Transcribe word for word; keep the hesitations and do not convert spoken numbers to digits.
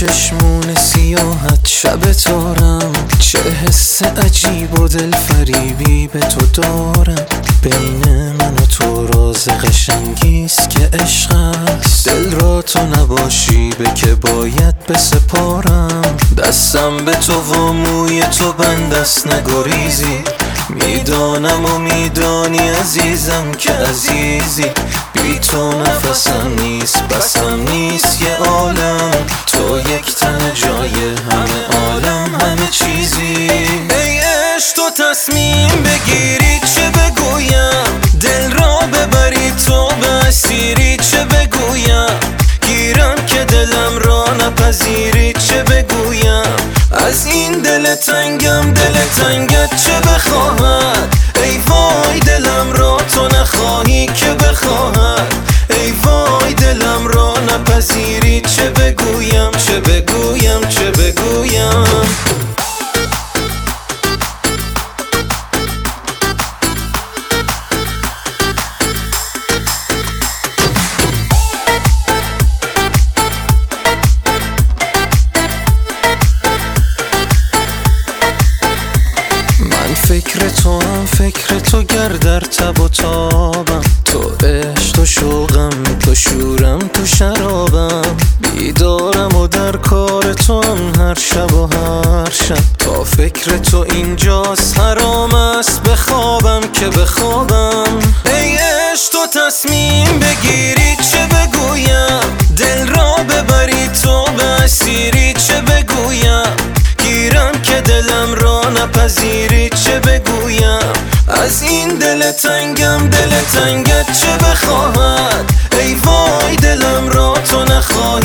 چشمون سیاحت شب تارم، چه حس عجیب و دل فریبی به تو دارم. بین من و تو راز قشنگیست که عشق است، دل را تو نباشی به که باید بسپارم. دستم به تو و موی تو بند است نگریزی، میدانم و میدانی عزیزم که عزیزی. بی تو نفسم نیست بسم نیست یه عالم، تو یک تن جای همه عالم همه چیزی. ای عشق تو تصمیم بگیری چه بگویم، دل را ببری تو به اسیری چه بگویم. گیرم که دلم را نپذیری چه بگویم، از این دل تنگم دل تنگت چه بخواهد. ای وای دلم را تو نخواهی که بخواهد، ای وای دلم را نپذیری چه بگویم چه بگویم چه بگویم. فکر تو هم فکر تو گر در تب و تابم، تو عشق تو شوقم تو شورم تو شرابم. بیدارم و در کار تو هم هر شب و هر شب، تا فکر تو اینجاست حرام است بخوابم که بخوابم. ای عشق تو تصمیم بگیری چه بگویم، دل را ببری تو به اسیری چه بگویم. گیرم که دلم را نپذیری چه بگویم، از این دل تنگم دل تنگت چه بخواهد. ای وای دلم را تو نخواهی